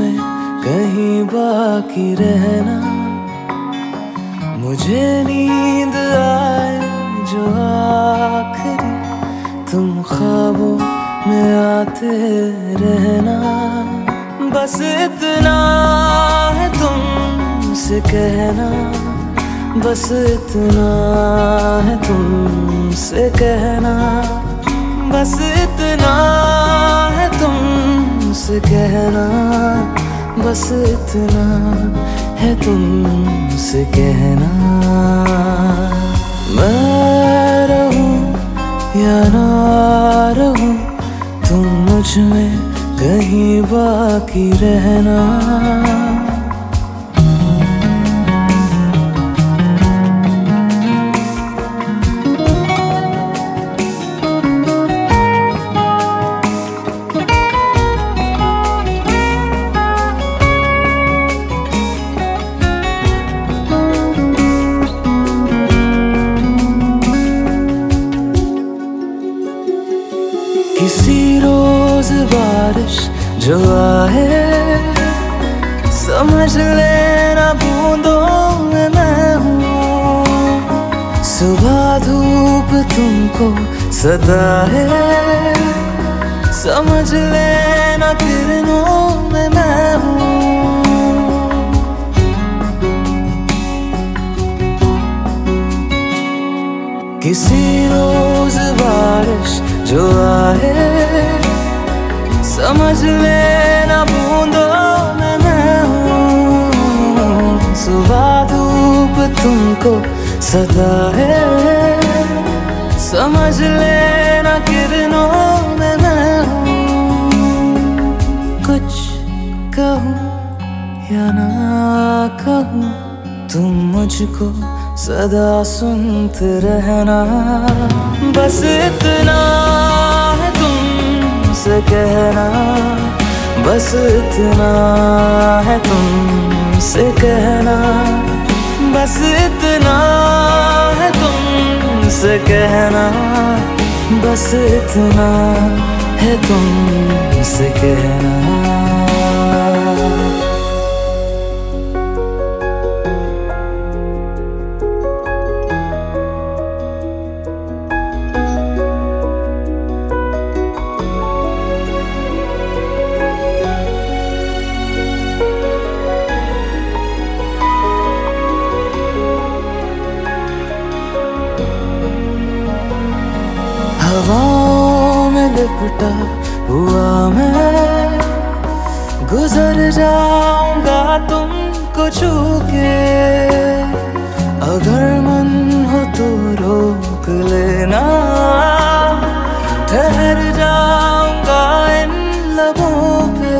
में कहीं बाकी रहना। मुझे नींद आए जो आखिरी, तुम ख्वाबों में आते रहना। बस इतना है तुमसे कहना, बस इतना है तुमसे कहना, बस इतना है तुमसे कहना, बस इतना है तुमसे कहना। मैं रहूं या ना रहूं, तुम मुझ में कहीं बाकी रहना। किसी रोज बारिश जो आए, समझ लेना बूंदों में मैं हूँ। सुबह धूप तुमको सताए, समझ लेना किरणों में मैं हूँ। किसी रोज बारिश जो आए, समझ लेना बूंदों में मैं हूँ। सुबह धूप तुमको सताए, समझ लेना किरणों में मैं हूँ। कुछ कहूँ या ना कहूँ, तुम मुझको सदा सुनते रहना। बस इतना है तुमसे कहना, बस इतना है तुमसे कहना, बस इतना है तुमसे कहना, बस इतना है तुमसे कहना। हवाओं में लिपटा हुआ मैं, गुजर जाऊंगा तुमको छू के। अगर मन हो तो रोक लेना, ठहर जाऊंगा इन लबों पे।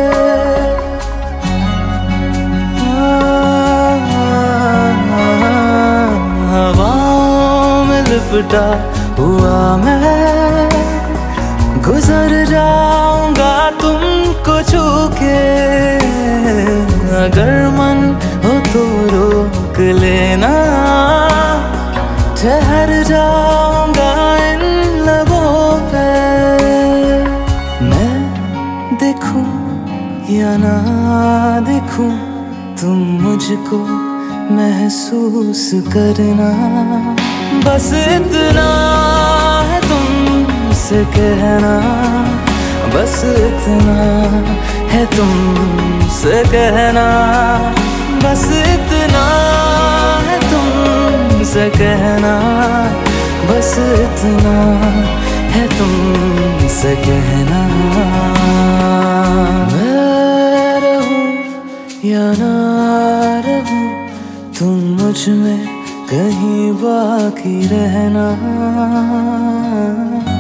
हवाओं में लिपटा हुआ मैं, गुजर जाऊंगा तुमको छू के। अगर मन हो तो रोक लेना, ठहर जाऊंगा इन लबों पे। मैं देखूं या ना देखूं, तुम मुझको महसूस करना। बस इतना है तुमसे कहना, बस इतना है तुमसे कहना, बस इतना है तुमसे कहना, बस इतना है तुमसे कहना। मैं रहूं या ना रहूं, तुम मुझ में कहीं बाकी रहना।